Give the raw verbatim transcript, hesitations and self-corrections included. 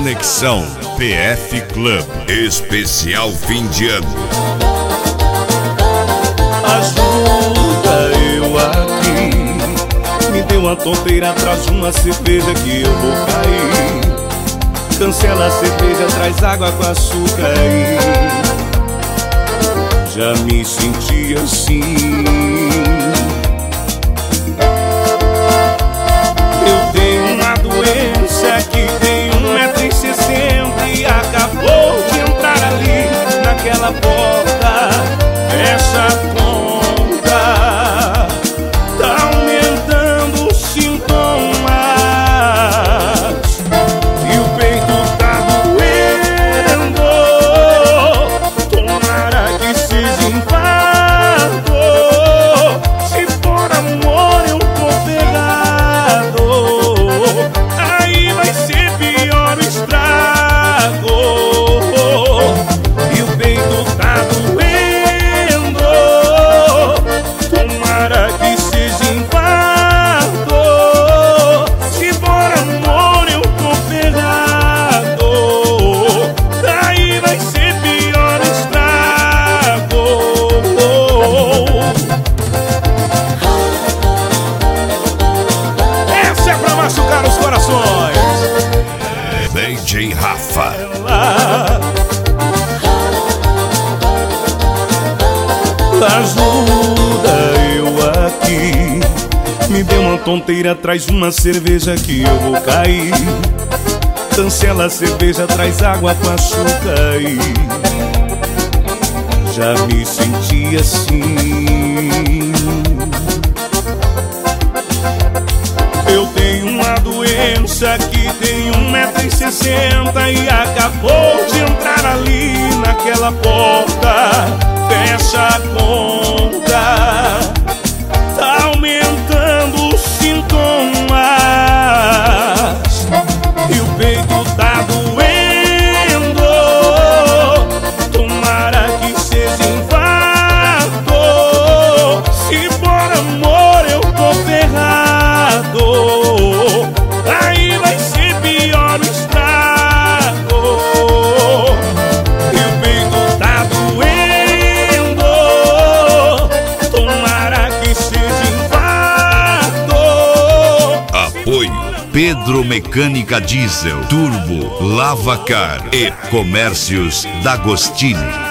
Conexão P F Club. Especial fim de ano. Ajuda eu aqui, me deu uma tonteira, traz uma cerveja que eu vou cair. Cancela a cerveja, traz água com açúcar aí. Já me senti assim. Eu tenho uma doença que tem um metro e sessenta e acabou de entrar ali naquela porta. Fecha a conta, tá aumentando os sintomas e o peito tá doendo. Tomara que seja infarto. Se for amor eu tô pegado, aí vai ser pior o estrago. E o peito tá doendo. D J Rafa. Ajuda eu aqui, me deu uma tonteira, traz uma cerveja que eu vou cair. Cancela a cerveja, traz água com açúcar aí. Já me senti assim. Eu tenho uma doença que tem um metro e sessenta e acabou de entrar ali naquela porta. Fecha a conta, tá aumentando os sintomas e o peito tá doendo. Tomara que seja infarto. Se for amor eu tô ferrado, aí vai ser pior o estrago. E o peito tá doendo. Tomara que seja infarto. Apoio Pedro Mecânica Diesel, Turbo, Lavacar e Comércios D'Agostini.